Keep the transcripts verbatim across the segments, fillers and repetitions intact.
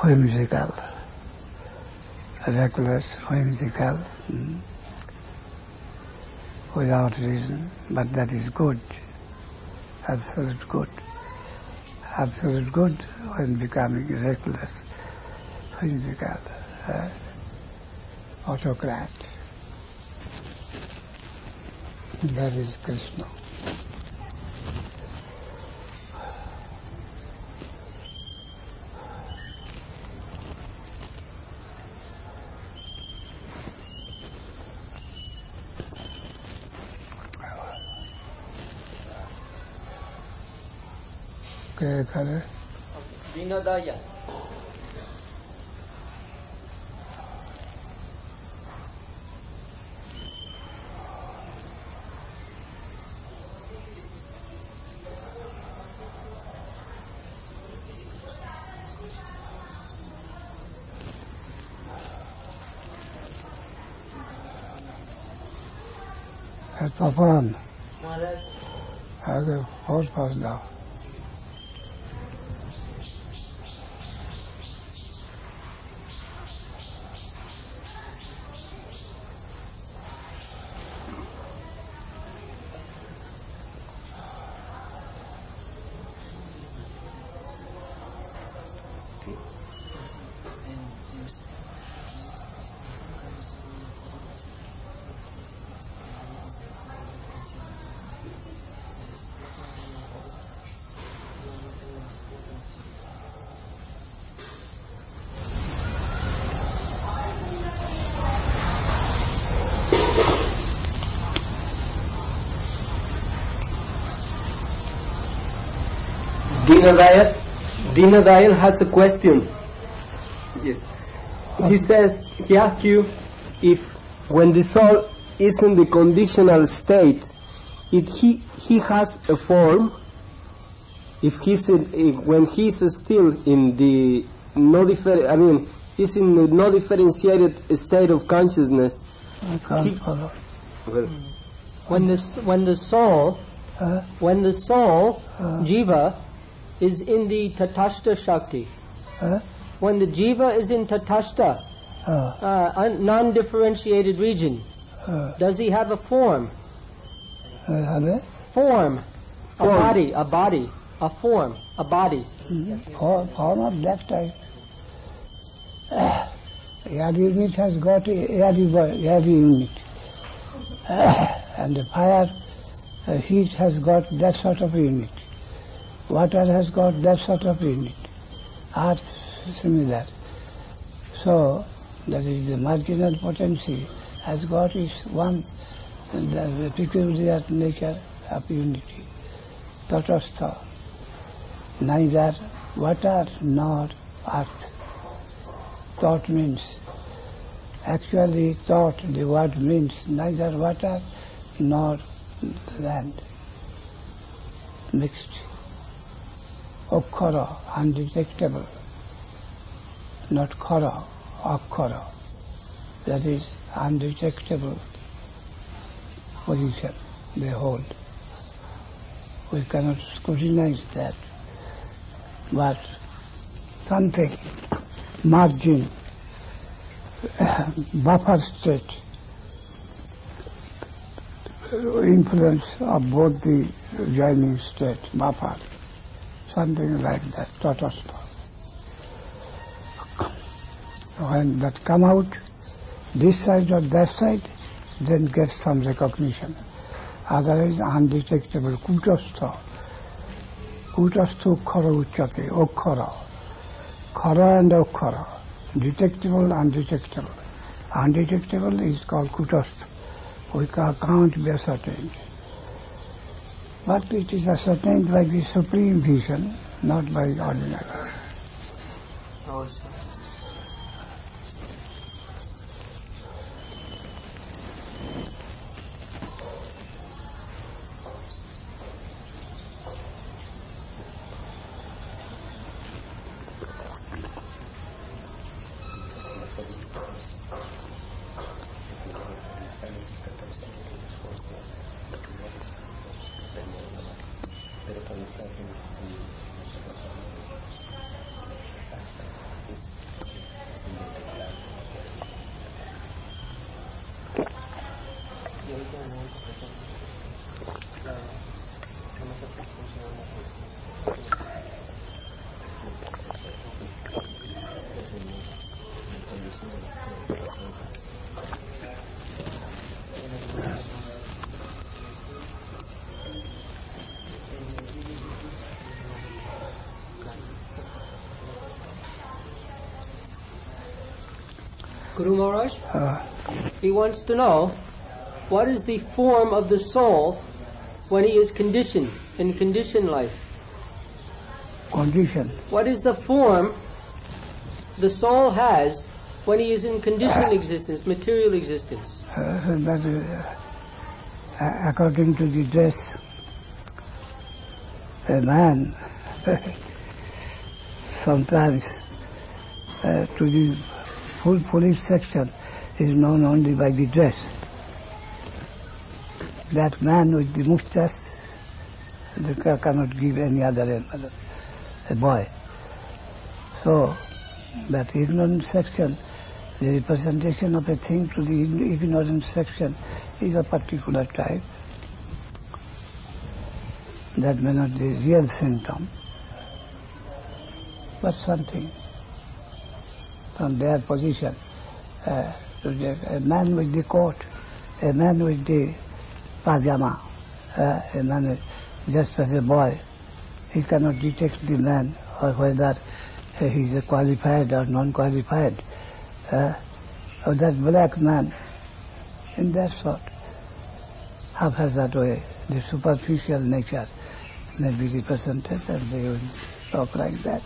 whimsical, reckless, whimsical, mm, without reason, but that is good, absolute good. Absolute good when becoming reckless, whimsical, uh, autocrat. That is Krishna. ¿Qué color? Dinodaya. That's the fun. Okay, hold fast now. Dinodaya, Dinodaya has a question. Yes. He says, he asks you if when the soul is in the conditional state, if he, he has a form, if he's in, if, when he's still in the no differ, I mean, he's in the no differentiated state of consciousness. I can't he, follow. Well, when the when the soul, Uh, when the soul, uh, jiva, is in the tatashta shakti. uh, When the jiva is in tatashta, uh, uh, un- non-differentiated region, uh, does he have a form? uh, uh, Form, Form. a body, a body, a form, a body. form, form of that type. Uh, air unit has got a air, air unit. Uh, and the fire uh, heat has got that sort of unit. Water has got that sort of unit. Earth similar. So that is the marginal potency has got its one the peculiar nature of unity. Tatastha. Neither water nor earth. Thought means, actually thought, the word means neither water nor land. Mixed. Akkara, undetectable. Not khara, akkara. That is undetectable position they hold. We cannot scrutinize that. But something, margin, buffer state, influence of both the joining state, buffer, something like that, tatastha. When that come out, this side or that side, then gets some recognition. Otherwise undetectable, kutastha. Kutastha ukkara uchyate, okkara. Khara and okkara. Detectable, undetectable. Undetectable is called kutastha. We can't be ascertained. But it is ascertained by the supreme vision, not by ordinary. Guru Maharaj, Uh, he wants to know what is the form of the soul when he is conditioned, in conditioned life. condition. What is the form the soul has when he is in conditioned existence, material existence? Uh, so that uh, according to the dress, a man sometimes uh, to the full police section is known only by the dress. That man with the mustache, they ca- cannot give any other uh, a boy. So that ignorant section, the representation of a thing to the ign- ignorant section is a particular type. That may not be the real symptom, but something from their position. Uh, to the, a man with the coat, a man with the pajama, uh, a man with, just as a boy, he cannot detect the man or whether uh, he is a qualified or non-qualified. Uh, or that black man, in that sort, haphazard way, the superficial nature may be represented and they will talk like that.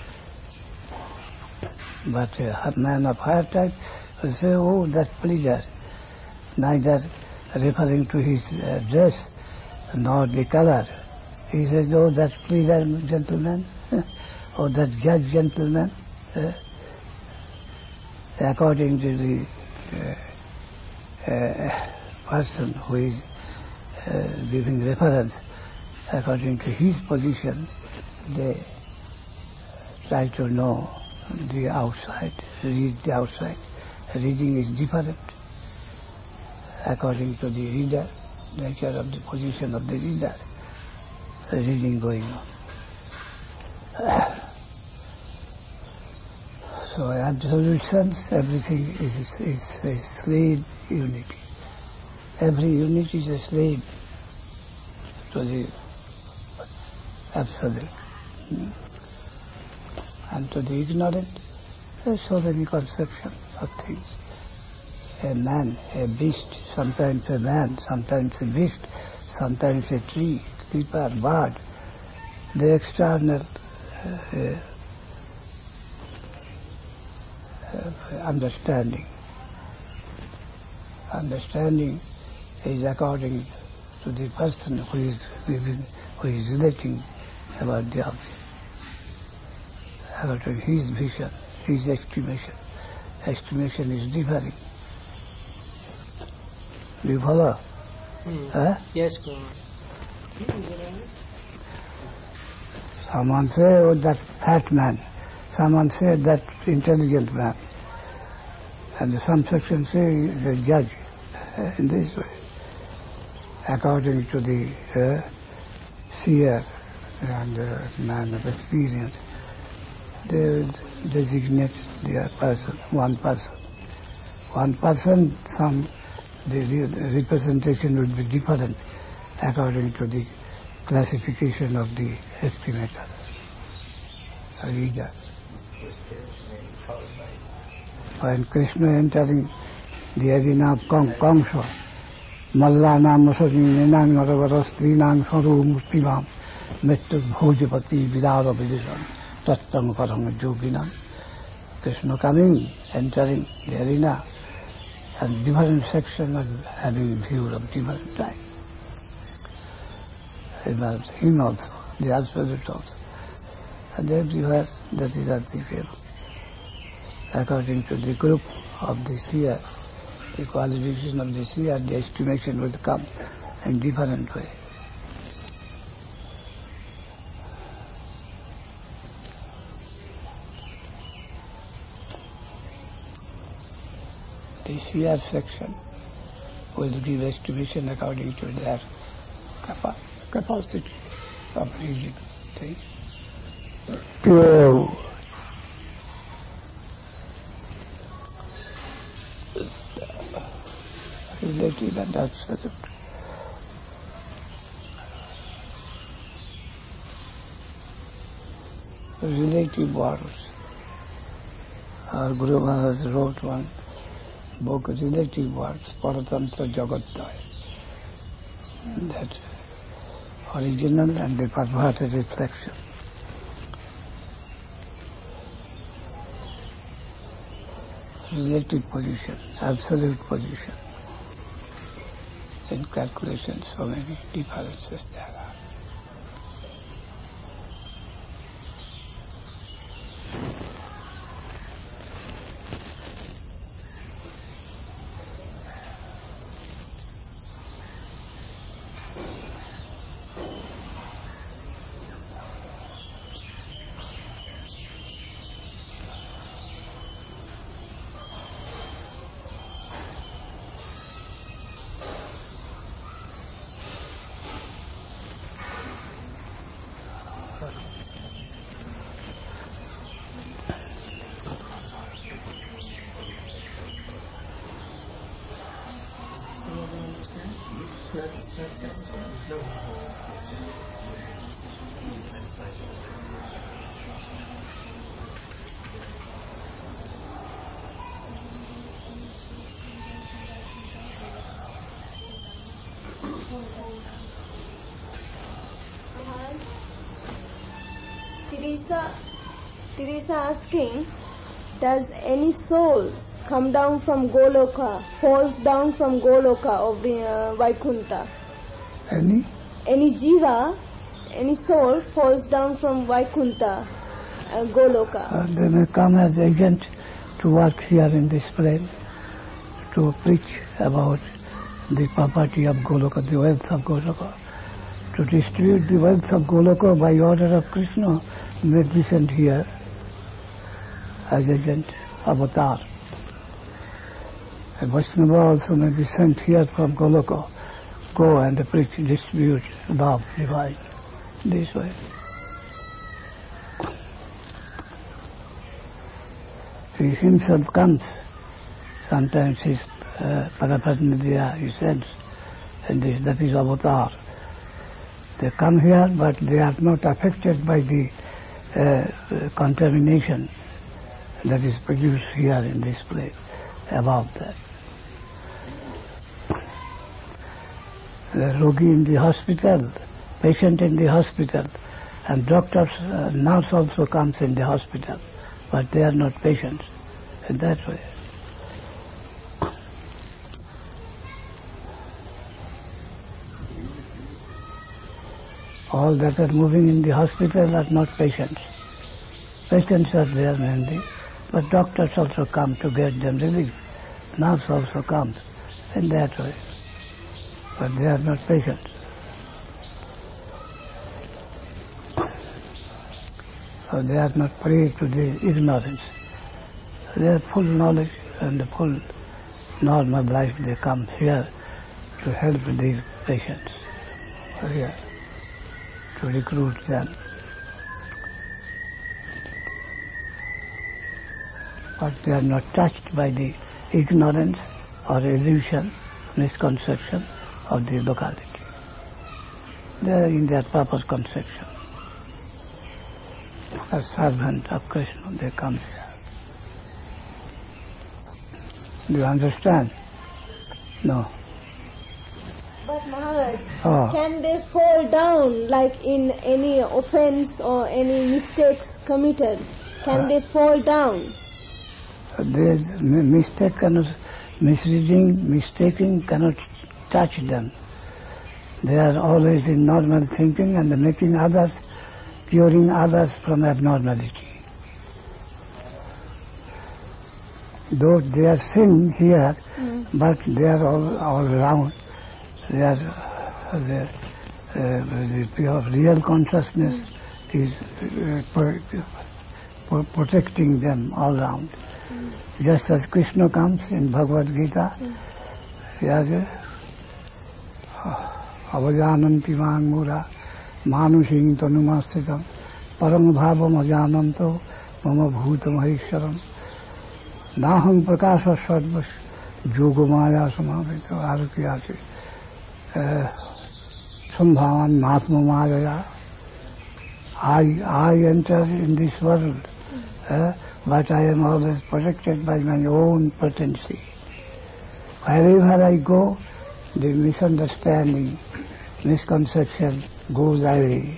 But a man of higher type will say, oh, that pleaser, neither referring to his uh, dress nor the color. He says, oh, that pleaser gentleman, or that judge gentleman, uh, according to the uh, uh, person who is uh, giving reference, according to his position, they try to know the outside, read the outside. Reading is different according to the reader, nature of the position of the reader. The reading going on. So absolute sense, everything is, is a slave unity. Every unit is a slave to the absolute. And to the ignorant, there are so many conceptions of things. A man, a beast, sometimes a man, sometimes a beast, sometimes a tree, creeper, bird. The external uh, uh, understanding. Understanding is according to the person who is, who is relating about the object. According to his vision, his estimation. Estimation is differing. Do you follow? Hmm. Huh? Yes, Guru. Someone say, oh, that fat man. Someone say, that intelligent man. And some section say, the judge. Uh, in this way. According to the uh, seer and uh, man of experience, they designate their person, one person. One person, some the re- representation would be different according to the classification of the estimator, the reader. When Krishna entering the arena of Kamsa, Mallanam Masari Nenang Naravastri Nang Saru Murtimam Mettu Bhojapati Vidara Vidisam Tattam Parama Joginam. Krishna coming, entering the arena, and different sections are having view of different time. Involves him also, the absolute also. And everywhere that is at the field. According to the group of the seer, the qualification of the seer, the estimation will come in different way. The seer section will give estimation according to their capa capacity of reading things. So, relative, and that's what it. Relative words. Our Guru Maharaj wrote one book, Relative Words, Paratantra Jagatdaya. That original and the perverted reflection. Relative position, absolute position. In calculation, so many differences there are. Teresa, Teresa asking, does any souls come down from Goloka, falls down from Goloka of uh, Vaikuntha? Any? Any jiva, any soul falls down from Vaikuntha, uh, Goloka. Uh, they may come as agent to work here in this plane, to preach about the property of Goloka, the wealth of Goloka, to distribute the wealth of Goloka by order of Krishna, may be sent here as agent, avatar. A Vaishnava also may be sent here from Goloka, go and preach, distribute love, divine, this way. He himself comes, sometimes his uh, Parapadnidya, he sends, and this, that is avatar. They come here, but they are not affected by the uh, contamination that is produced here in this place, above that. The rogi in the hospital, patient in the hospital, and doctors, uh, nurse also comes in the hospital, but they are not patients in that way. All that are moving in the hospital are not patients. Patients are there mainly, but doctors also come to get them relief. Nurse also comes in that way, but they are not patients. So they are not prey to the ignorance. They are full knowledge and the full normal life. They come here to help these patients. Here. To recruit them. But they are not touched by the ignorance or illusion, misconception of the locality. They are in their proper conception. As servant of Krishna, they come here. Do you understand? No. But Maharaj, Oh. can they fall down like in any offense or any mistakes committed? Can Uh. they fall down? Their mistake cannot, misreading, mistaking cannot touch them. They are always in normal thinking and making others, curing others from abnormality. Though they are sin here, mm. but they are all, all around. They are, uh, they are, uh, the pure real consciousness mm. is uh, pro pro protecting them all around. Mm. Just as Krishna comes in Bhagavad Gita, mm. Yaja Avajananti Mangmura Manusing Tanumastitam Param Bhavam Ajananto Mama Bhutam Harisharam Naham Prakasha Sadvash Yogamaya Samavito Arukyachi Sambhavan Mahatma Maya. I, I enter in this world, uh, but I am always protected by my own potency. Wherever I go, the misunderstanding, misconception goes away.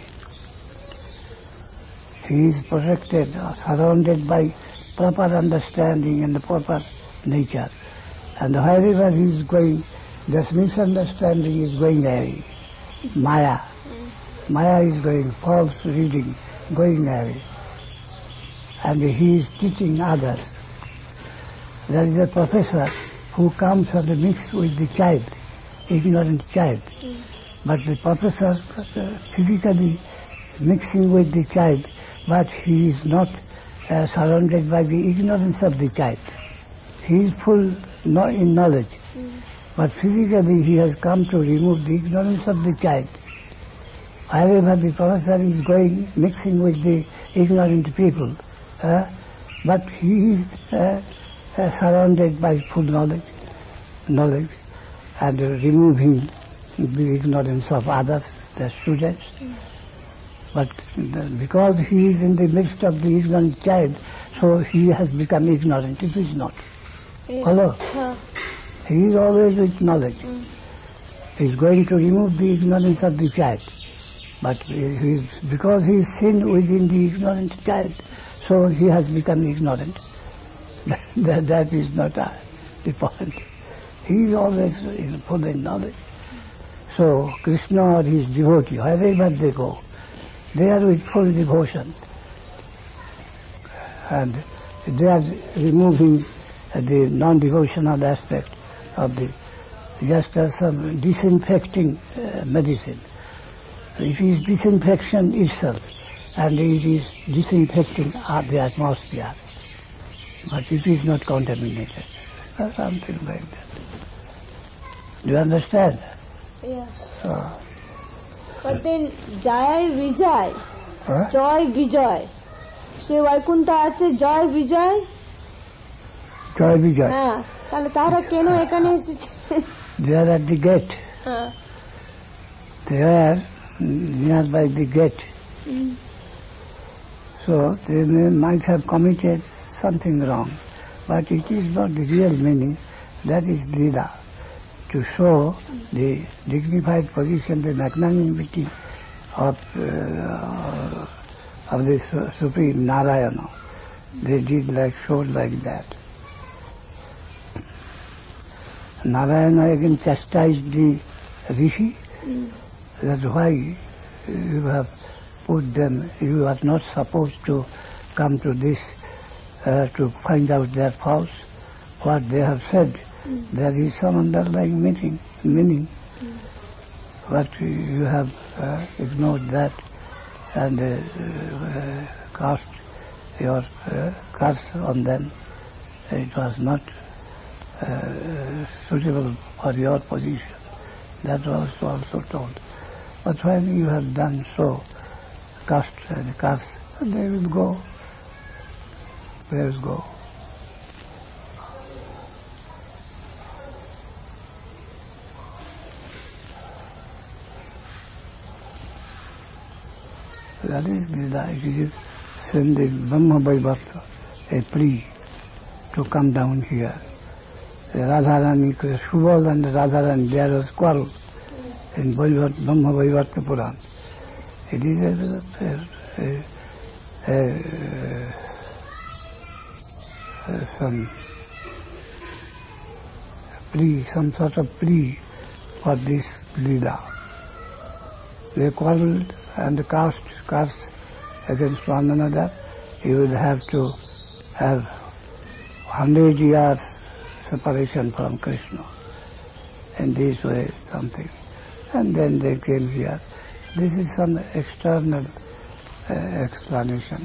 He is protected, surrounded by proper understanding and the proper nature. And wherever he is going, this misunderstanding is going away. Maya. Maya is going, false reading, going away. And he is teaching others. There is a professor who comes and mixes with the child, ignorant child. Mm. But the professor uh, physically mixing with the child, but he is not uh, surrounded by the ignorance of the child. He is full no, in knowledge. Mm. But physically he has come to remove the ignorance of the child. Wherever the professor is going, mixing with the ignorant people, uh, but he is uh, uh, surrounded by full knowledge, knowledge, and uh, removing the ignorance of others, the students. Mm. But the, because he is in the midst of the ignorant child, so he has become ignorant. It is not. Yeah. Hello? Huh. He is always with knowledge. Mm. He is going to remove the ignorance of the child. But he is, because he is sin within the ignorant child, so he has become ignorant. that, that is not uh, the point. He is always in full in knowledge. So Krishna or his devotee, wherever they go, they are with full devotion. And they are removing the non-devotional aspect of the, just as some disinfecting uh, medicine. It is disinfection itself, and it is disinfecting the atmosphere, but it is not contaminated, or something like that. Do you understand? Yeah. So, but then Jai Vijay, huh? Joy Vijay, se Vaikunta ache Joy Vijay? Joy Vijay. Ah, tale tara keno ekane eseche? They are at the gate. Ah. They are nearby the gate. Mm. So they may, might have committed something wrong, but it is not the real meaning. That is Lila, to show mm. the dignified position, the magnanimity of uh, of the Supreme Narayana. They did like showed like that. Narayana again chastised the Rishi. Mm. That's why you have put them, you are not supposed to come to this uh, to find out their faults. What they have said, mm. there is some underlying meaning, meaning. Mm. But you have uh, ignored that and uh, uh, cast your uh, curse on them. It was not uh, suitable for your position. That was also told. But when you have done so, cast and curse, they will go. They will go. That is the it is sending Brahma Vaivarta, a plea to come down here. Radharani, Subal and Radharani, there was quarrel in Brahma Vaivarta Puran. It is a, a, a, a, some plea, some sort of plea for this Leela. They quarreled and cast, cast against one another. You will have to have hundred years separation from Krishna. In this way, something. And then they came here. This is some external uh, explanation.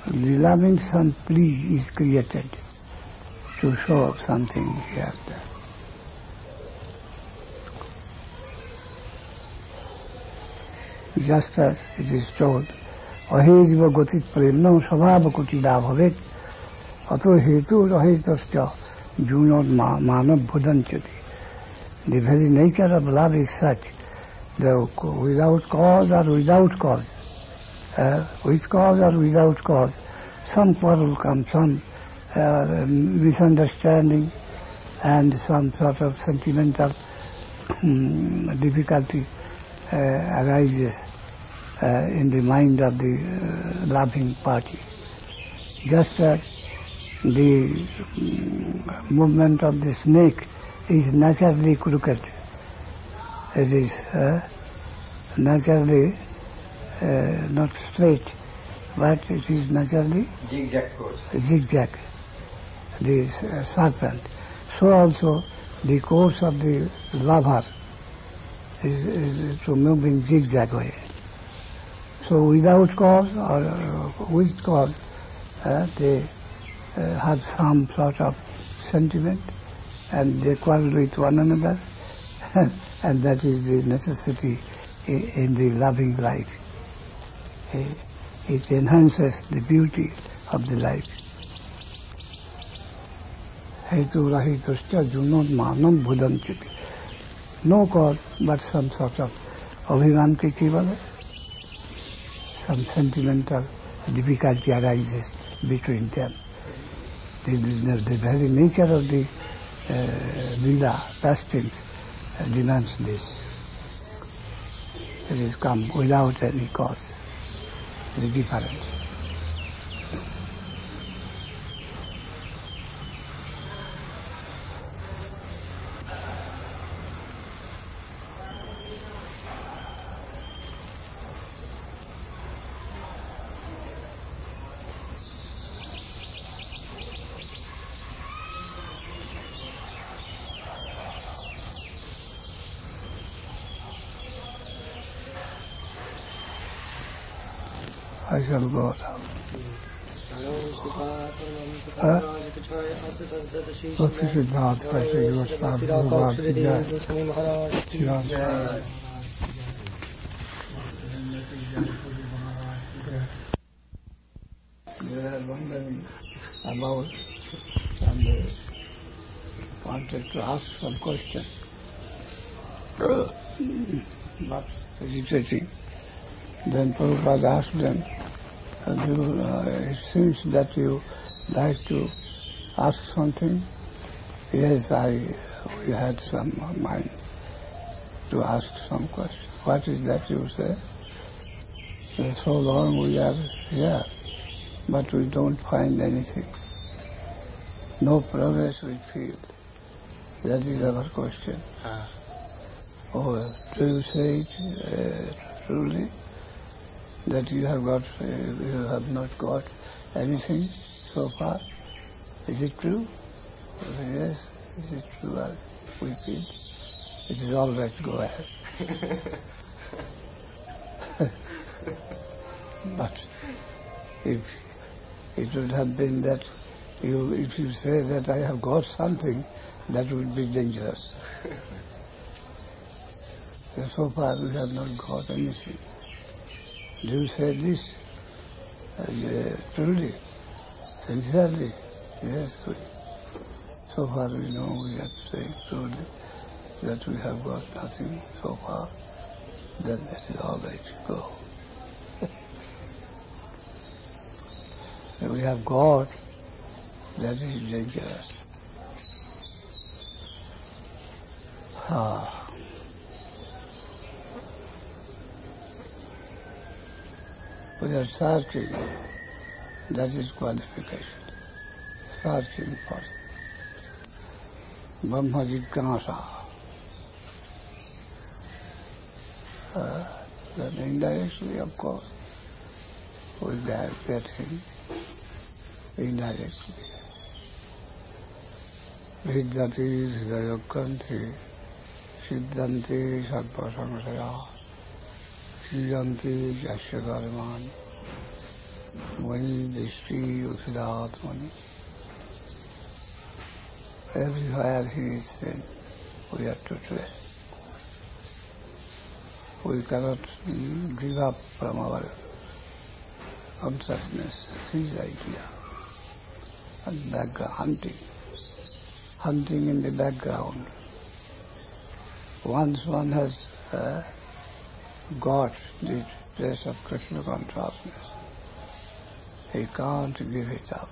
The loving simply is created to show up something here. Just as it is told, Ahejiva gotit premno svabhava kutida bhavet ato hetu rahitasya junod manav bhudanchati. The very nature of love is such, that without cause or without cause, uh, with cause or without cause, some quarrel comes, some uh, misunderstanding and some sort of sentimental um, difficulty uh, arises uh, in the mind of the uh, loving party. Just as the um, movement of the snake is naturally crooked, it is uh, naturally uh, not straight, but it is naturally zigzag course. Zigzag, the uh, serpent. So also the course of the lover is, is to move in zigzag way. So without cause or uh, with cause, uh, they uh, have some sort of sentiment and they quarrel with one another, and that is the necessity in the loving life. It enhances the beauty of the life. Hetu rahitasya junod manam bhudanchati. No cause but some sort of abhiman ke kevale, some sentimental difficulty arises between them. The, the, the very nature of the uh, lila, pastimes, uh, demands this. It is come without any cause. The difference. I shall go now. Bhakti Siddhanta Vaishnava Goswami Prabhupada ki jai. Shri Ram Krishna. They are wondering about and they wanted to ask some question. But hesitating. Then Prabhupada asked them, uh, it seems that you like to ask something. Yes, I we had some mind to ask some question. What is that you say? So, so long we are here, but we don't find anything. No progress we feel. That is our question. Ah. Oh, do you say it uh, truly? That you have got, uh, you have not got anything so far? Is it true? Say, yes, is it true? We feel. It is all right, go ahead. But if it would have been that you, if you say that I have got something, that would be dangerous. So far we have not got anything. Do you say this? Uh, truly, sincerely? Yes. We, so far we know we are saying truly that we have got nothing so far. Then that is all right. Go. We have got, that is dangerous. Ah. We are searching, that is qualification. Searching for it. Brahma Jignasa. Uh, then indirectly, of course, we get him indirectly. Vidyati Hridayakanti Siddhanti Sarva Samsaya Siddhanti Jasya Dharman Brahmani, Drishti, Usidatmani. Everywhere he is seen, we have to trace. We cannot give up from our consciousness, his idea. And background, hunting. Hunting in the background. Once one has uh, got the place of Krishna consciousness, he can't give it up.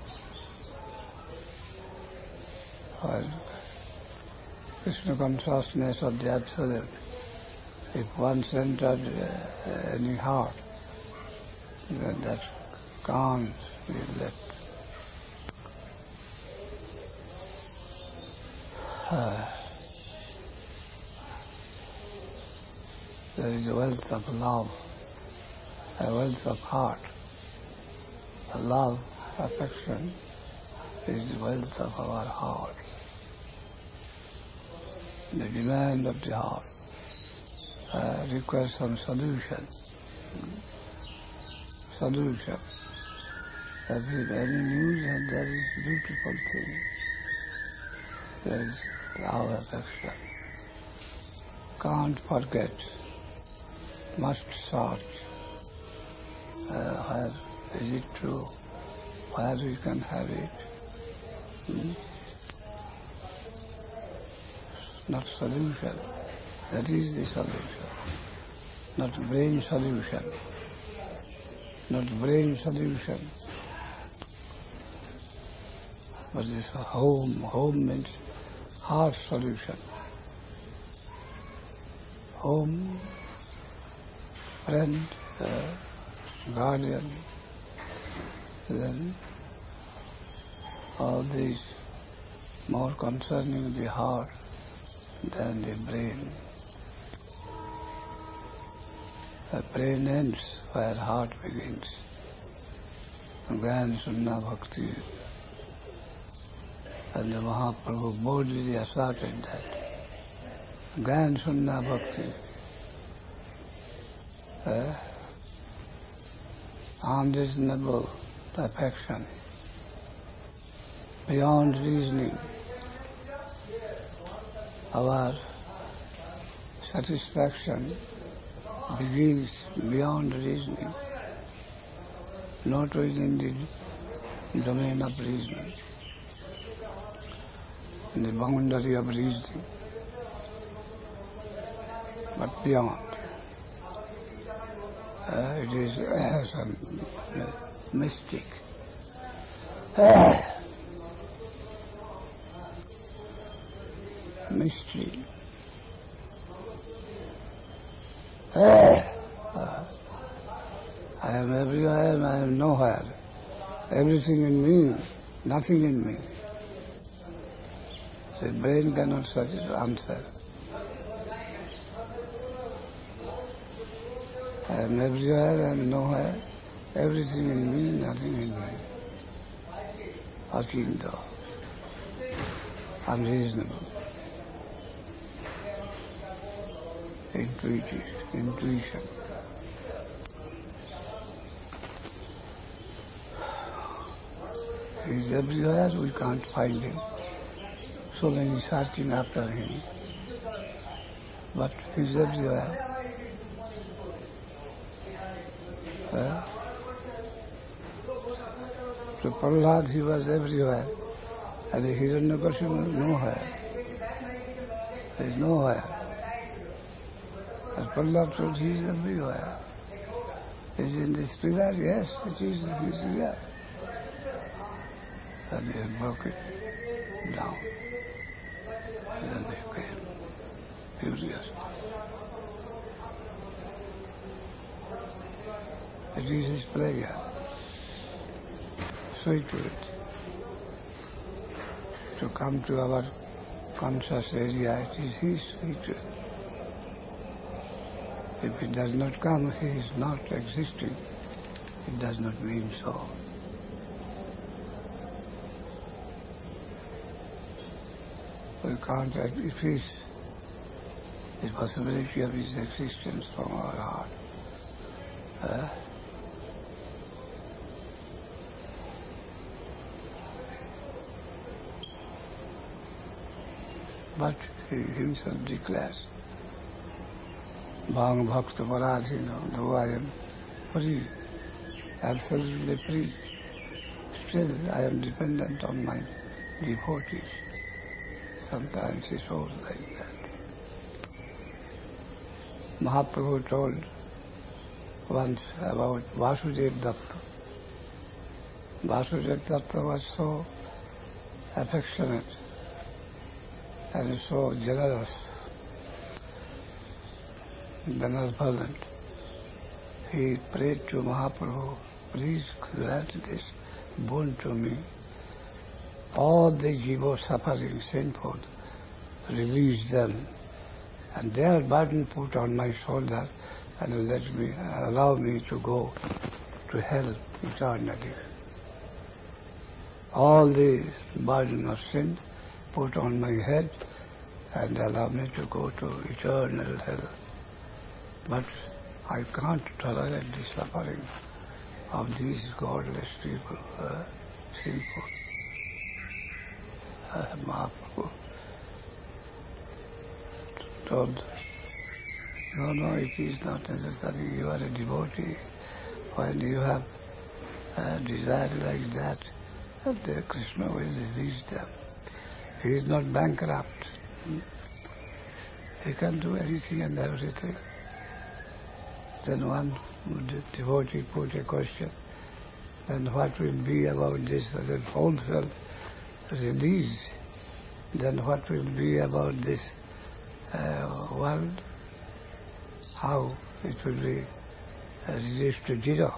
While Krishna consciousness of the Absolute, if once entered uh, any heart, then that can't be left. Uh, there is a wealth of love, a wealth of heart. A love, affection is the wealth of our heart. The demand of the heart uh, requires some solution. Solution. There is any news and there is beautiful thing. There is love, affection. Can't forget. Must search. Uh, where is it true? Where we can have it? Hmm? Not solution. That is the solution. Not brain solution. Not brain solution. But this home, home means heart solution. Home, friend, uh, guardian, then all these more concerning the heart than the brain. The brain ends where heart begins. Gyan Sunna Bhakti. And the Mahaprabhu boldly asserted that. Gyan Sunna Bhakti. Uh, unreasonable perfection, beyond reasoning. Our satisfaction begins beyond reasoning, not within the domain of reasoning, in the boundary of reasoning, but beyond. Uh, it is uh, some uh, mystic. Uh, mystery. Uh, uh, I am everywhere and I am nowhere. Everything in me, nothing in me. The brain cannot such answer. I am everywhere, I am nowhere, everything in me, nothing in me. Akinto, unreasonable, intuitive, intuition. He is everywhere, we can't find him. So many searching after him. But he is everywhere. Uh, to Prahlad he was everywhere, and the Hiranyakashipu nowhere. There is nowhere. As Prahlad told, he is everywhere. He is in this pillar, yes, it is in this pillar. And they broke it down. And then they came, furious. It is his pleasure. See to it. To come to our conscious area, it is his sweet. If it does not come, he is not existing. It does not mean so. We can't efface the possibility of his existence from our heart. Uh, But he himself declares, Bhang Bhakta Paradhina, though I am free, absolutely free, still I am dependent on my devotees. Sometimes he shows like that. Mahaprabhu told once about Vasudeva Datta. Vasudeva Datta was so affectionate and so generous, benevolent. He prayed to Mahaprabhu, please grant this boon to me. All the jiva suffering, sinful, release them, and their burden put on my shoulder, and let me, allow me to go to hell eternally. All the burden of sin put on my head, and allow me to go to eternal hell. But I can't tolerate the suffering of these godless people, uh, sinful. Uh, Mahaprabhu told, no, no, it is not necessary. You are a devotee. When you have a desire like that, the Krishna will release them. He is not bankrupt. He can do anything and everything. Then one devotee put a question, then what will be about this other wholesale release? Then what will be about this uh, world? How it will be uh, reduced to zero?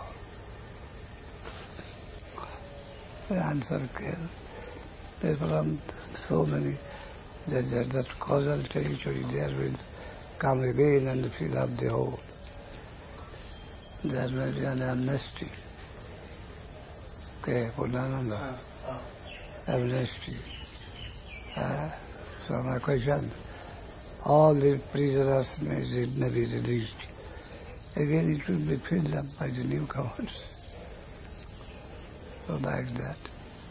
The answer came. There are so many, that, that, that causal territory there will come again and fill up the whole. There may be an amnesty. Okay, Purnananda. Amnesty. Uh, so my question, all the prisoners may, may be released. Again it will be filled up by the newcomers. So like that.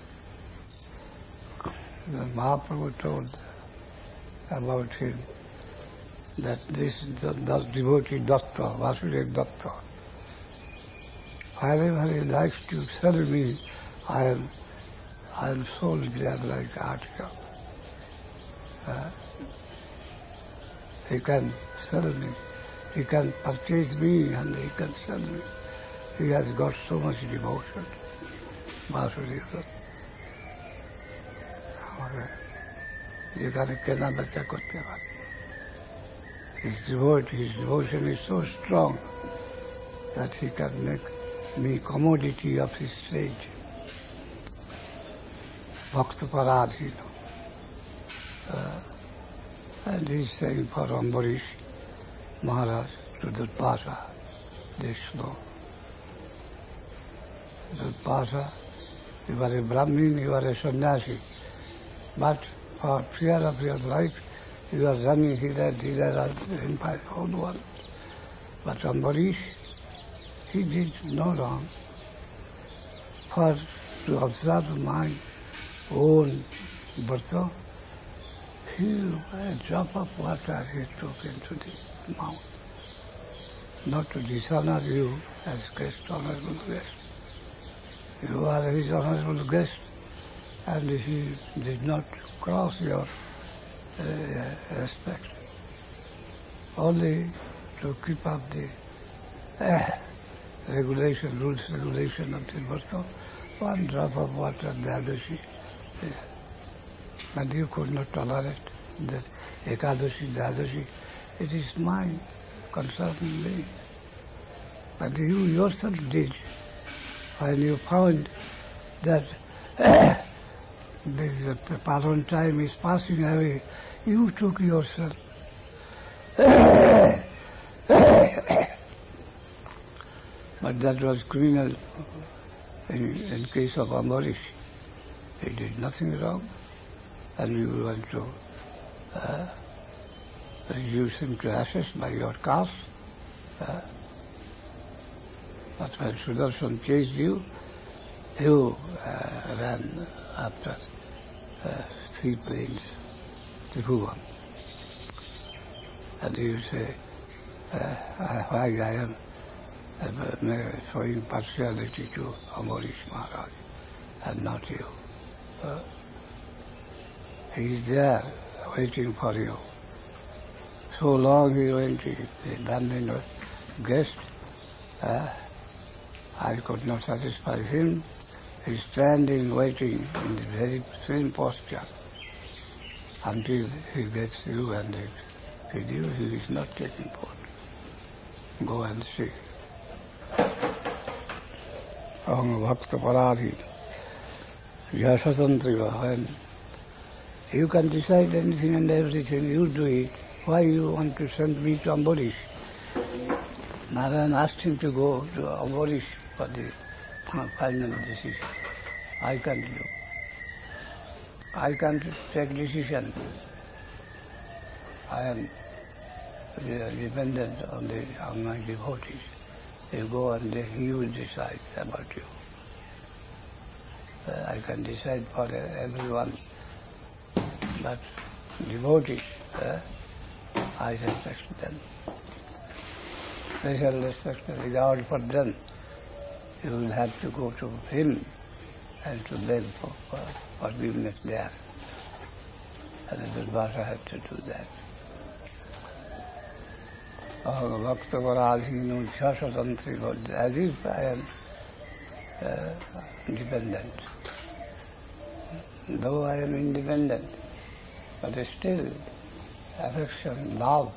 The Mahaprabhu told about him that this the, the devotee Datta, Vasudeva Datta, wherever he likes to sell me, I am I am sold there like article. Uh, he can sell me, he can purchase me and he can sell me. He has got so much devotion. Vasudeva. যেখানে কেনা বেচা করতে পারে. His devotion, his devotion is so strong that he can make me commodity of his stage. Bhakta Paradhina. Uh, and he is saying for Ambarish Maharaj to the Pasha, this law. The Pasha, you are a Brahmin, you are a sannyasi, but for fear of your life, you are running hither, thither, in the whole world. But Ambarish, he did no wrong. For to observe my own birth, he, a drop of water he took into the mouth. Not to dishonor you as guest, honorable guest. You are his honorable guest, and he did not cross your uh, respect. Only to keep up the uh, regulation, rules, regulation of the Varta, one drop of water, Dadashi. And you could not tolerate that Ekadashi, Dadashi. It is mine, concerning me. But you yourself did. When you found that this uh, paran time is passing away, you took yourself. But that was criminal in, in case of Ambarish. He did nothing wrong, and you want to uh, reduce him to ashes by your caste. Uh, But when Sudarshan chased you, you uh, ran after uh, three planes Tribhuvan. And you say, uh, why I am uh, showing partiality to Ambarish Maharaj and not you. Uh, he is there waiting for you. So long he went, he abandoned guest. Uh, I could not satisfy him. He is standing, waiting in the very same posture until he gets you, and with you he is not taking food. Go and see. Aham bhakta paradhi. Yasatantriva. When you can decide anything and everything, you do it. Why you want to send me to Ambarish? Narayan asked him to go to Ambarish for the final decision. I can't do. I can't take decision. I am dependent on the on my devotees. They go and they, he will decide about you. Uh, I can decide for uh, everyone, but devotees, uh, I respect them. Special respect and regard for them. You will have to go to him and to beg for, for forgiveness there. And the Durvasa had to do that. Oh, Bhakta Varadhinu Shasatantri, as if I am uh, independent. Though I am independent, but still affection, love,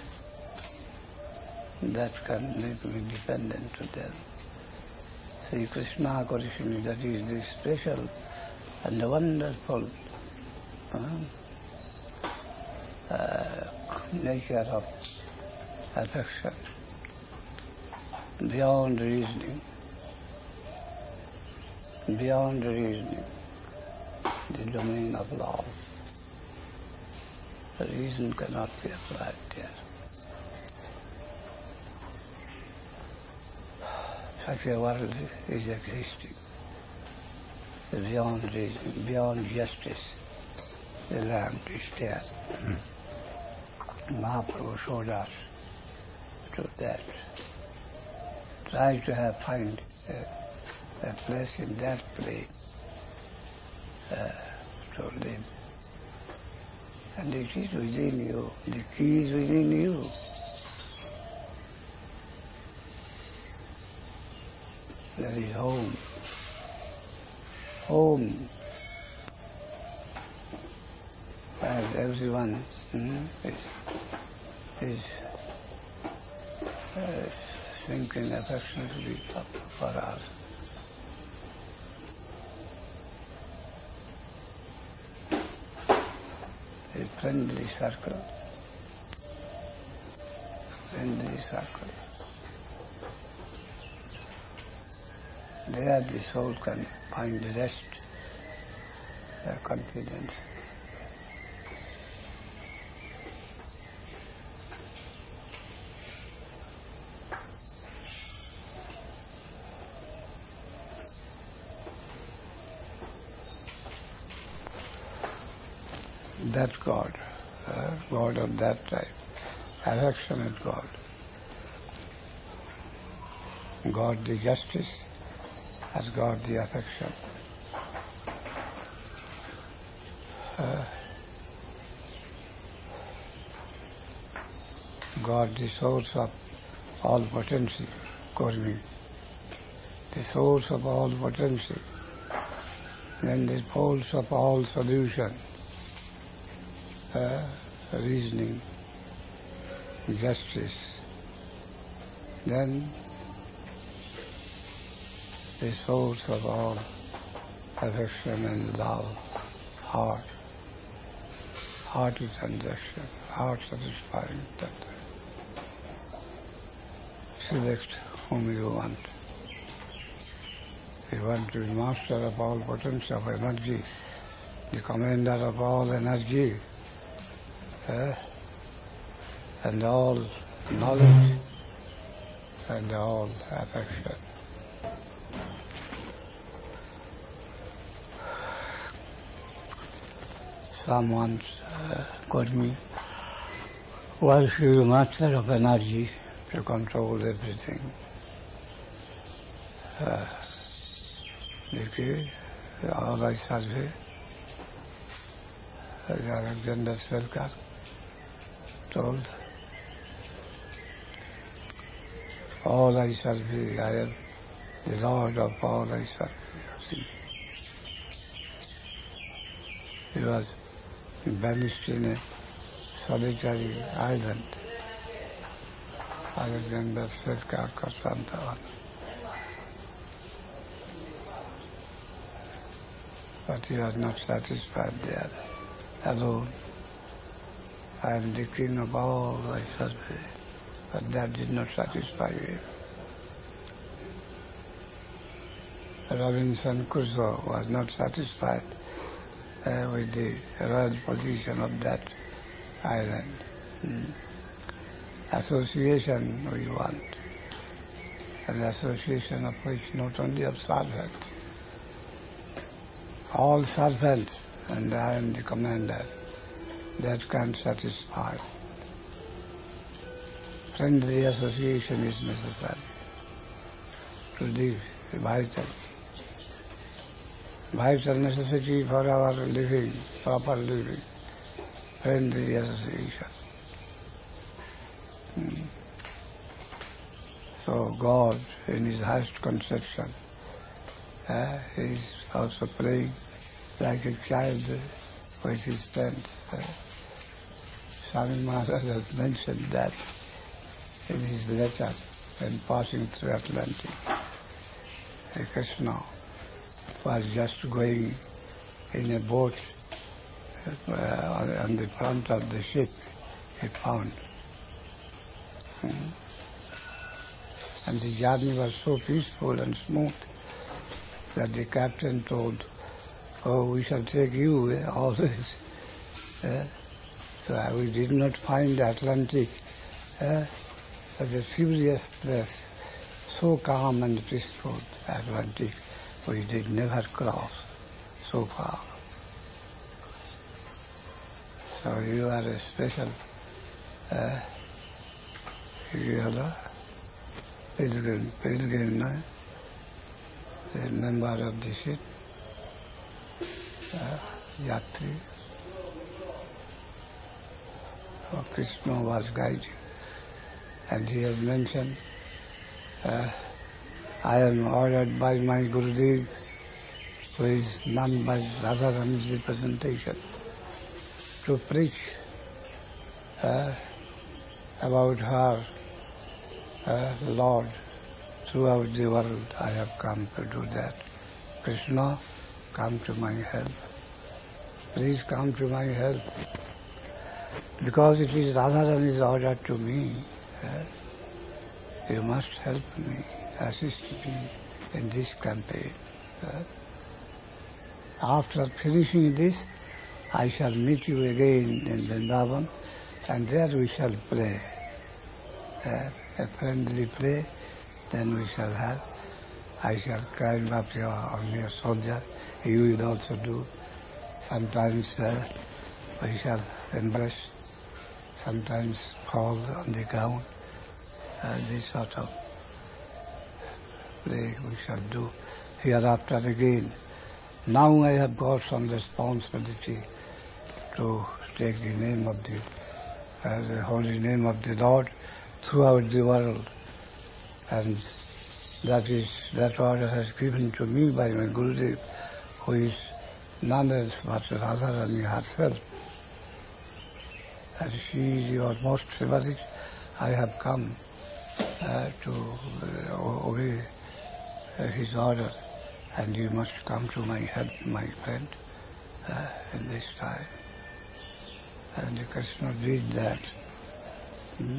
that can make me dependent to them. Sri Krishna Karishini, that is the special and the wonderful uh, uh, nature of affection, beyond reasoning, beyond reasoning, the domain of love. The reason cannot be applied there. Such a world is existing, beyond reason, beyond justice. The lamp is there. Mahaprabhu showed us to that. Try to have find a, a place in that place uh, to live. And it is within you. The key is within you. That is home. Home. And everyone hmm, is, is uh, thinking affectionately for us. A friendly circle. Friendly circle. There the soul can find rest, uh, confidence. That God, uh, God of that type, affectionate God. God the justice, as God the affection. Uh, God the source of all potency, Kormi, the source of all potency, and the pulse of all solution, uh, reasoning, justice. Then the source of all affection and love, heart. Heart is transaction, heart satisfying that. Select whom you want. You want to be master of all potency of energy, the commander of all energy, eh? and all knowledge, and all affection. Some want uh, Kodmi, was the master of energy to control everything. Uh, all I survey, as Alexander Selkirk told, all I survey, I am the Lord of all I survey. He was banished in a solitary island, Alexander Selkirk or Santawan. But he was not satisfied there. Alone, I am the king of all I survey. But that did not satisfy him. Robinson Crusoe was not satisfied uh, with the royal position of that island. Hmm. Association we want, an association of which not only of servants, all servants, and I am the commander, that can satisfy. Friendly association is necessary to live vital. Vital necessity for our living, proper living, friendly association. Hmm. So God, in His highest conception, uh, is also playing like a child with his friends. Uh, Swami Maharaj has mentioned that in his letter when passing through Atlantic. Uh, Krishna was just going in a boat uh, on, on the front of the ship, he found. Hmm. And the journey was so peaceful and smooth that the captain told, "Oh, we shall take you uh, always." Uh, so uh, we did not find the Atlantic uh, as a furious place, so calm and peaceful. Atlantic we did never cross so far. So you are a special uh, you are a pilgrim, pilgrim, no? A member of the ship, uh, Yatri. So Krishna was guiding, and he has mentioned, uh, I am ordered by my Gurudev, who is none but Radharani's representation, to preach uh, about her uh, Lord throughout the world. I have come to do that. Krishna, come to my help. Please come to my help. Because it is Radharani's order to me. Uh, you must help me, assist me in this campaign. Uh, after finishing this, I shall meet you again in Vrindavan, and there we shall play. Uh, a friendly play, then we shall have. I shall climb up your, on your soldier, you will also do. Sometimes uh, we shall embrace, sometimes fall on the ground. Uh, this sort of play we shall do hereafter again. Now I have got some responsibility to take the name of the, uh, the holy name of the Lord throughout the world. And that is, that order has given to me by my Gurudev, who is none else but Radharani herself. And she is your most favorite. I have come uh, to uh, obey uh, his order, and you must come to my help, my friend, uh, in this time. And Krishna did that. Hmm?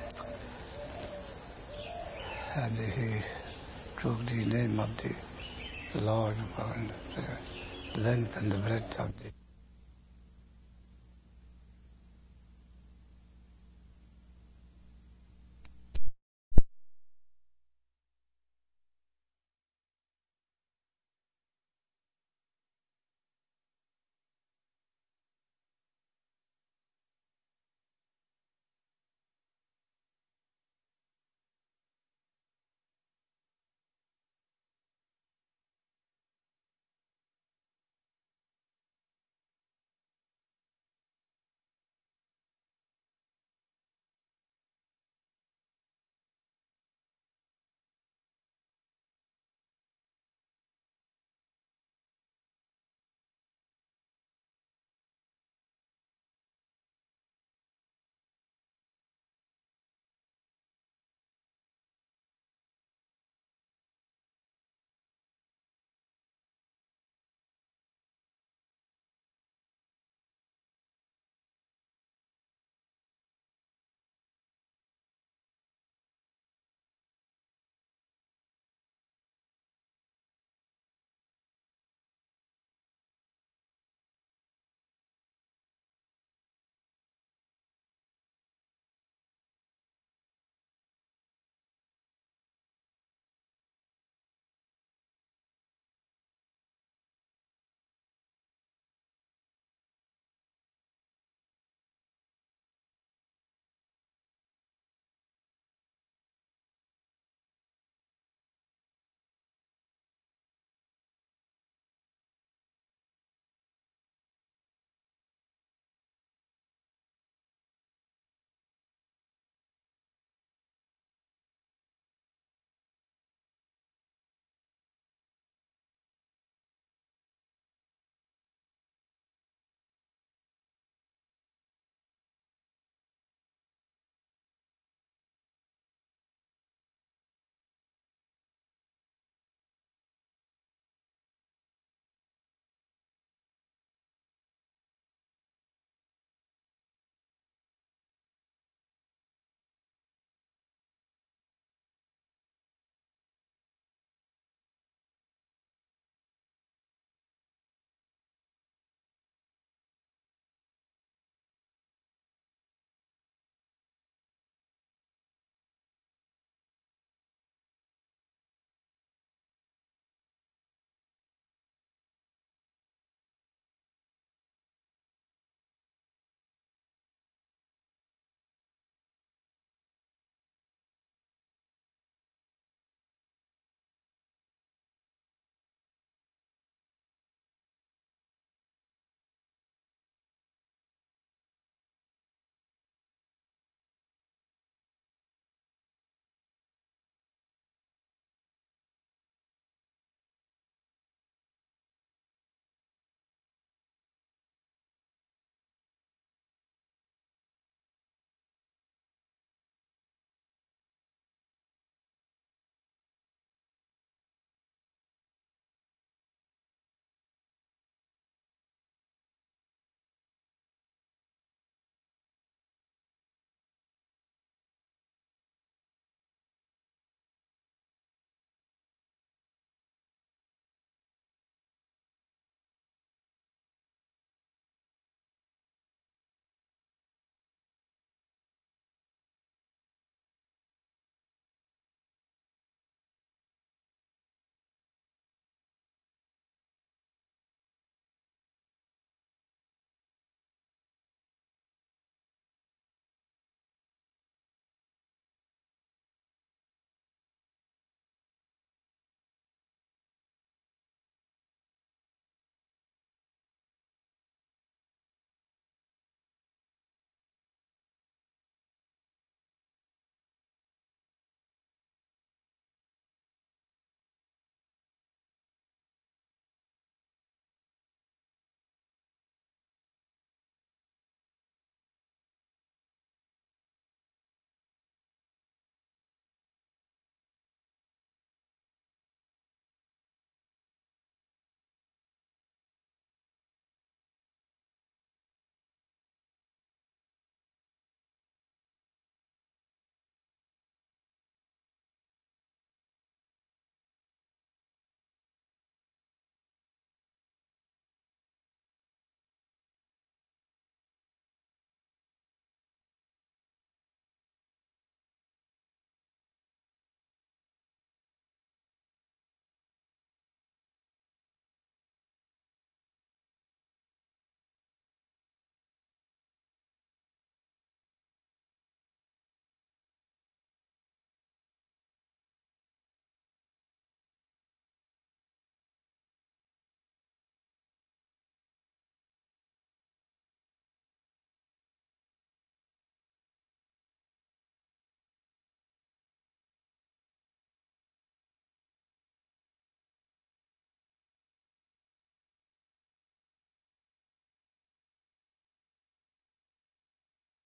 And he took the name of the Lord and the length and the breadth of the